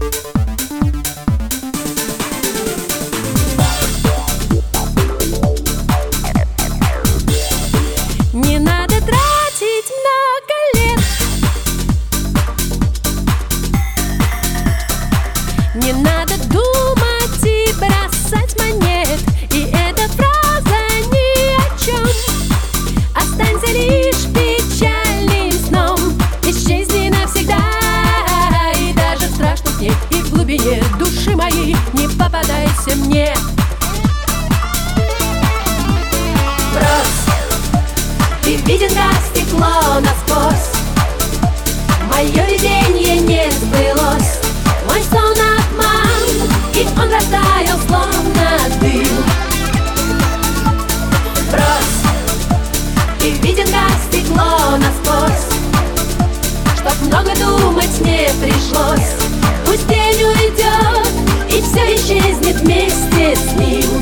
Не надо тратить много лет, не надо думать и бросать монет. И эта фраза ни о чем. Останься лишь печальным сном, исчезни навсегда. И даже в страшном сне и в глубине души моей не попадайся мне. Ты виден, как стекло насквозь. Мое видение не сбылось. Мой сон обман, и он растаял, словно дым. Брось, ты виден, как стекло насквозь. Чтоб много думать не пришлось. Пусть день уйдет, и все исчезнет вместе с ним.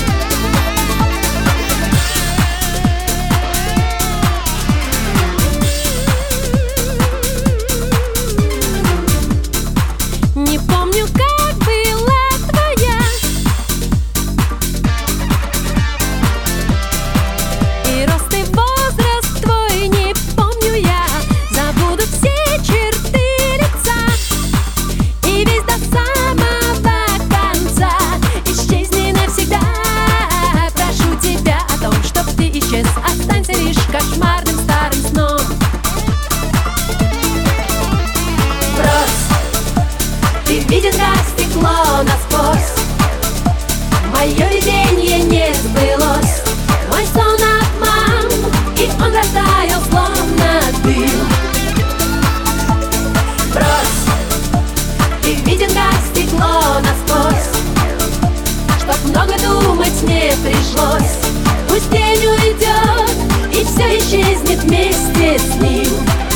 Не помню, как была твоя, и рост и возраст твой не помню я. Забуду все черты лица, и весь до самого конца. Исчезни навсегда, прошу тебя о том, чтоб ты исчез. Останься лишь кошмарным старым сном. Ты виден, как стекло насквозь. Мое видение не сбылось. Мой сон обман, и он растаял, словно дым. Брось, ты виден, как стекло насквозь. Чтоб много думать не пришлось. Пусть день уйдет, и все исчезнет вместе с ним.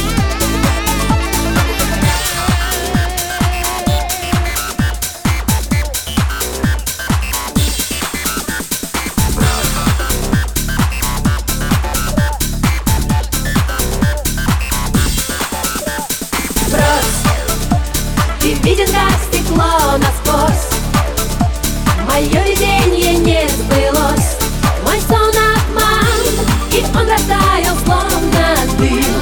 Ты виден, как стекло насквозь. Мое видение не сбылось. Мой сон обман, и он растаял, словно дым.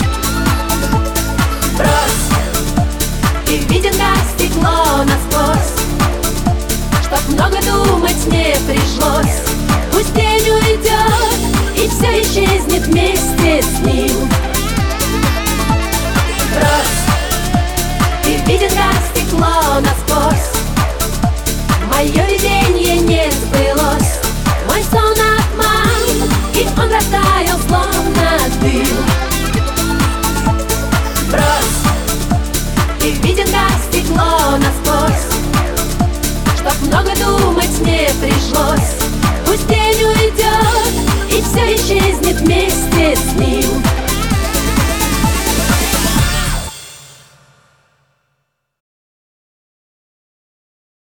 Брось, ты виден, как стекло насквозь. Чтоб много думать не пришлось. Пусть день уйдет, и все исчезнет вместе с ним. Ты виден, как стекло насквозь. Мое видение не сбылось. Мой сон обман, и он растаял, словно дым. Брось, ты виден, как стекло насквозь. Чтоб много думать не пришлось. Пусть день уйдет, и все исчезнет вместе с ним.